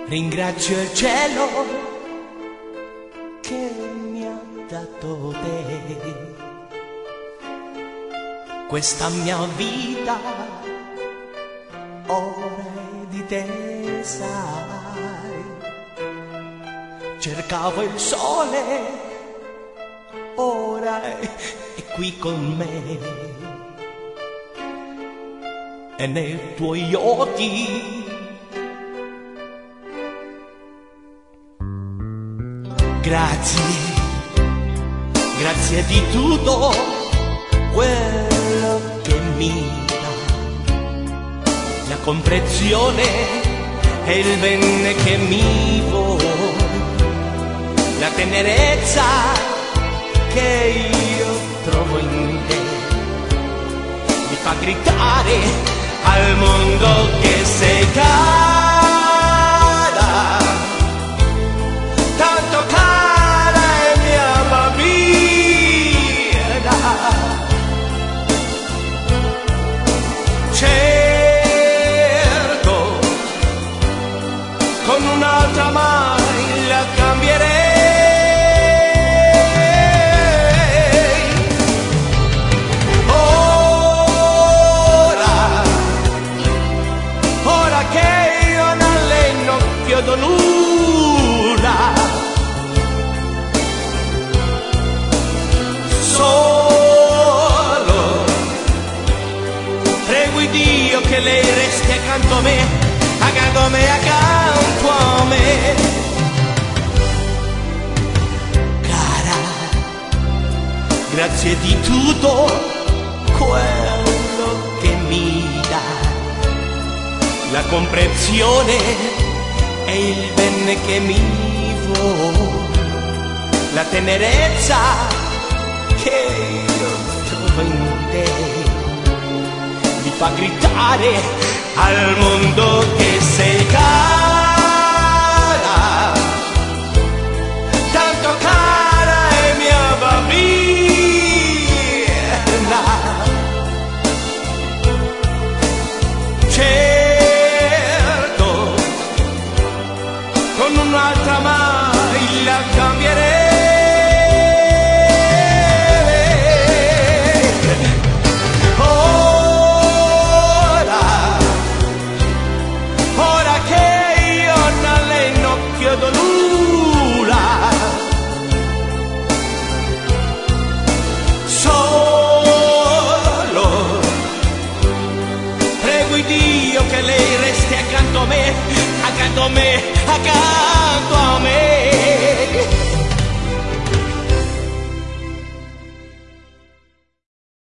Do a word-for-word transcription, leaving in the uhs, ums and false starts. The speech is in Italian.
Ringrazio il cielo che mi ha dato te, questa mia vita ora è di te, sai. Cercavo il sole, ora è, è qui con me, e nei tuoi occhi grazie, grazie di tutto quello che mi dà, la comprensione e il bene che mi vuoi, la tenerezza che io trovo in te, mi fa gridare al mondo che sei cara. Con un'altra mai la cambierei. Ora, ora che io a lei non chiedo nulla, solo prego Dio che lei resti accanto a me, accanto a me, accanto a me. Cara, grazie di tutto quello che mi dà, la comprensione e il bene che mi vuoi, la tenerezza che io trovo in te, mi fa gridare al mondo che sei cara, tanto cara è mia bambina. Certo, con un'altra mai la cambierei. Dio che lei resti accanto a me, accanto a me, accanto a me.